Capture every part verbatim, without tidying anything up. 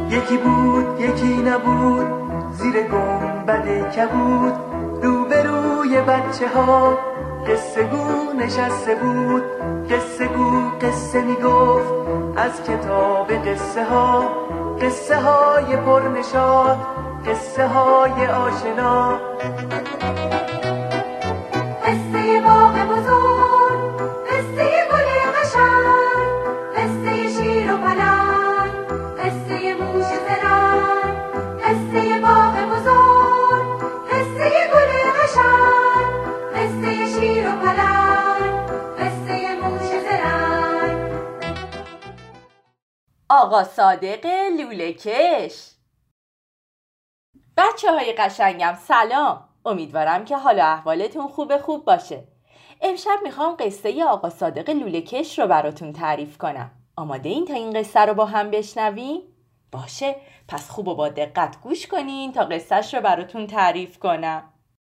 یکی بود یکی نبود، زیر گنبد کبود، روبروی بچه ها قصه گو نشسته بود. قصه گو قصه می گفت از کتاب قصه ها، قصه های پرنشاط، قصه های آشنا. قصه باغ بزرگ، قصه گل قشنگ، قصه شیر و پلنگ، قصه موش زرنگ. قصه باغ بزرگ، قصه گل قشنگ، قصه شیر و پلنگ، قصه موش زرنگ. آقا صادق لوله کش. بچه های قشنگم سلام، امیدوارم که حال و احوالتون خوب خوب باشه. امشب میخوام قصه آقا صادق لوله کش رو براتون تعریف کنم. آماده این تا این قصه رو با هم بشنویم؟ باشه، پس خوب و با دقت گوش کنین تا قصهش رو براتون تعریف کنم.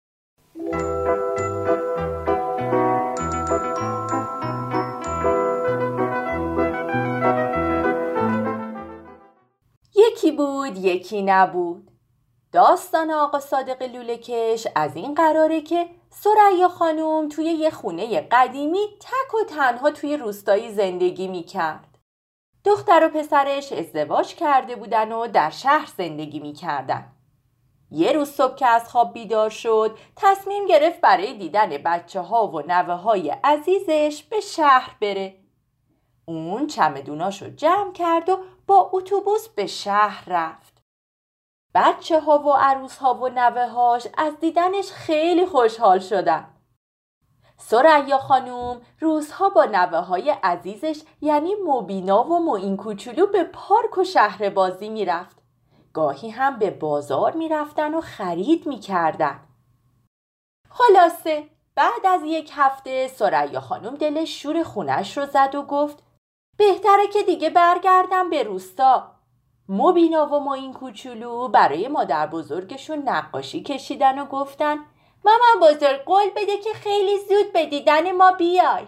یکی بود یکی نبود. داستان آقا صادق لوله کش از این قراره که ثریا خانم توی یه خونه قدیمی تک و تنها توی روستایی زندگی میکرد. دختر و پسرش ازدواج کرده بودن و در شهر زندگی میکردن. یه روز صبح که از خواب بیدار شد، تصمیم گرفت برای دیدن بچه ها و نوه های عزیزش به شهر بره. اون چمدوناشو جمع کرد و با اتوبوس به شهر رفت. بچه ها و عروس ها و نوه هاش از دیدنش خیلی خوشحال شدن. ثریا خانوم روزها با نوه های عزیزش یعنی مبینا و معین کوچولو به پارک و شهر بازی می رفت. گاهی هم به بازار می رفتن و خرید می کردن. خلاصه بعد از یک هفته ثریا خانوم دلش شور خونش رو زد و گفت بهتره که دیگه برگردم به روستا. مبینا و معین کوچولو برای مادر بزرگشون نقاشی کشیدن و گفتن مامان بزرگ قول بده که خیلی زود به دیدن ما بیای.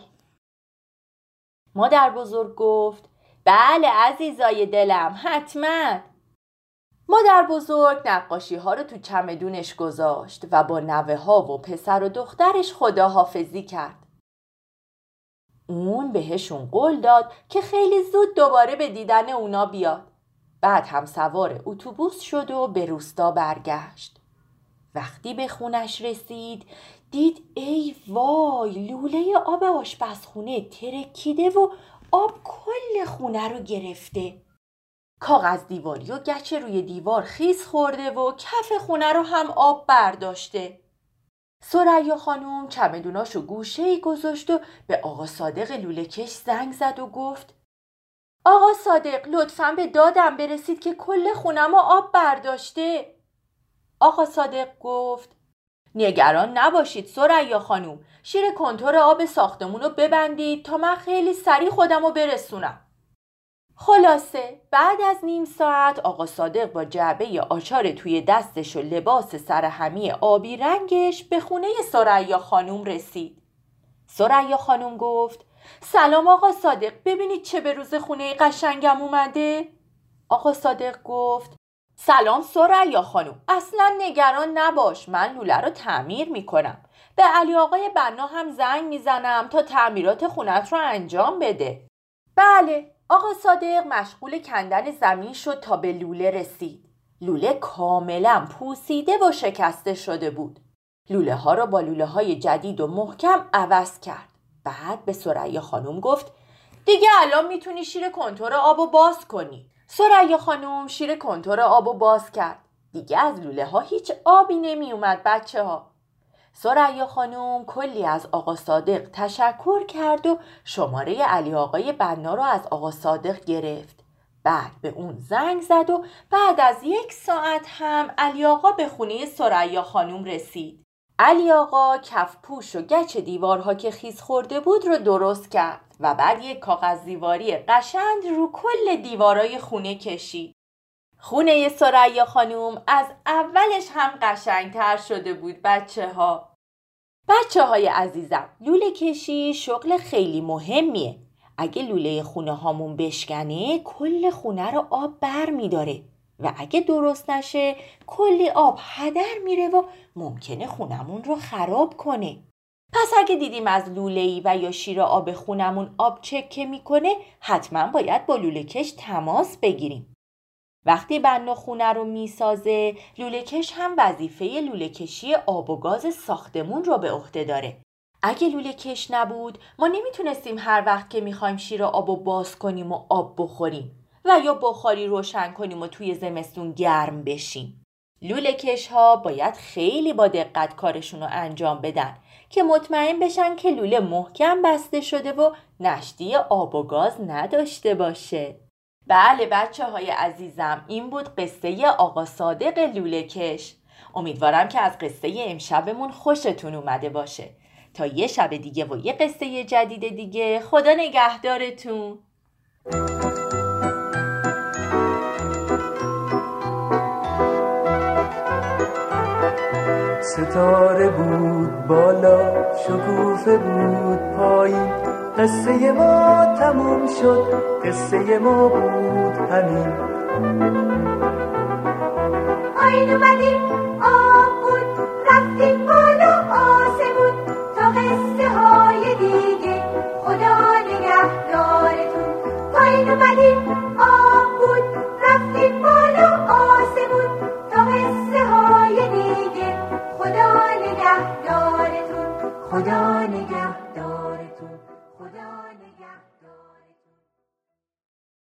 مادر بزرگ گفت بله عزیزای دلم، حتما. مادر بزرگ نقاشی ها رو تو چمدونش گذاشت و با نوه ها و پسر و دخترش خداحافظی کرد. اون بهشون قول داد که خیلی زود دوباره به دیدن اونا بیاد. بعد هم سوار اتوبوس شد و به روستا برگشت. وقتی به خونش رسید دید ای وای، لوله آب آشپزخونه ترکیده و آب کل خونه رو گرفته. کاغذ دیواری و گچ روی دیوار خیس خورده و کف خونه رو هم آب برداشته. ثریا خانوم چمدوناشو گوشه‌ای گذاشت و به آقا صادق لوله کش زنگ زد و گفت آقا صادق لطفاً به دادم برسید که کل خونمو آب برداشته. آقا صادق گفت نگران نباشید ثریا خانوم، شیر کنتور آب ساختمونو ببندید تا من خیلی سریع خودمو برسونم. خلاصه بعد از نیم ساعت آقا صادق با جعبه آچار توی دستش و لباس سرهمی آبی رنگش به خونه ثریا خانوم رسید. ثریا خانوم گفت سلام آقا صادق، ببینید چه به روز خونه قشنگم اومده. آقا صادق گفت سلام ثریا خانوم، اصلا نگران نباش، من لوله رو تعمیر میکنم. به علی آقای بنا هم زنگ میزنم تا تعمیرات خونت رو انجام بده. بله. آقا صادق مشغول کندن زمین شد تا به لوله رسید. لوله کاملا پوسیده و شکسته شده بود. لوله ها رو با لوله های جدید و محکم عوض کرد. بعد به ثریا خانوم گفت دیگه الان میتونی شیر کنتور آبو باز کنی. ثریا خانوم شیر کنتور آبو باز کرد. دیگه از لوله ها هیچ آبی نمی اومد بچه ها. ثریا خانوم کلی از آقا صادق تشکر کرد و شماره علی آقای بنا رو از آقا صادق گرفت. بعد به اون زنگ زد و بعد از یک ساعت هم علی آقا به خونه ثریا خانوم رسید. علی آقا کف پوش و گچ دیوارها که خیس خورده بود رو درست کرد و بعد یک کاغذ دیواری قشنگ رو کل دیوارای خونه کشید. خونه ثریا خانوم از اولش هم قشنگتر شده بود بچه ها. بچه های عزیزم، لوله کشی شغل خیلی مهمیه. اگه لوله خونه هامون بشکنه کل خونه رو آب بر می داره. و اگه درست نشه کلی آب هدر میره و ممکنه خونمون رو خراب کنه. پس اگه دیدیم از لوله‌ای و یا شیر آب خونمون آب چکه میکنه حتما باید با لوله کش تماس بگیریم. وقتی بنا خونه رو میسازه لوله کش هم وظیفه لوله کشی آب و گاز ساختمون رو به عهده داره. اگه لوله کش نبود ما نمیتونستیم هر وقت که میخوایم شیر آبو باز کنیم و آب بخوریم و یا بخاری روشن کنیم و توی زمستون گرم بشیم. لوله کش ها باید خیلی با دقت کارشون رو انجام بدن که مطمئن بشن که لوله محکم بسته شده و نشتی آب و گاز نداشته باشه. بله بچه های عزیزم، این بود قصه آقا صادق لوله کش. امیدوارم که از قصه امشبمون خوشتون اومده باشه. تا یه شب دیگه و یه قصه جدید دیگه، خدا نگهدارتون. ستاره بود بالا، شکوفه بود پایین، قصه ما تموم شد، قصه ما بود همین. پایین اومدیم آب بود، رفتیم بالا آسمون، تا قصه های دیگه خدا نگهدارتون. پایین اومدیم آب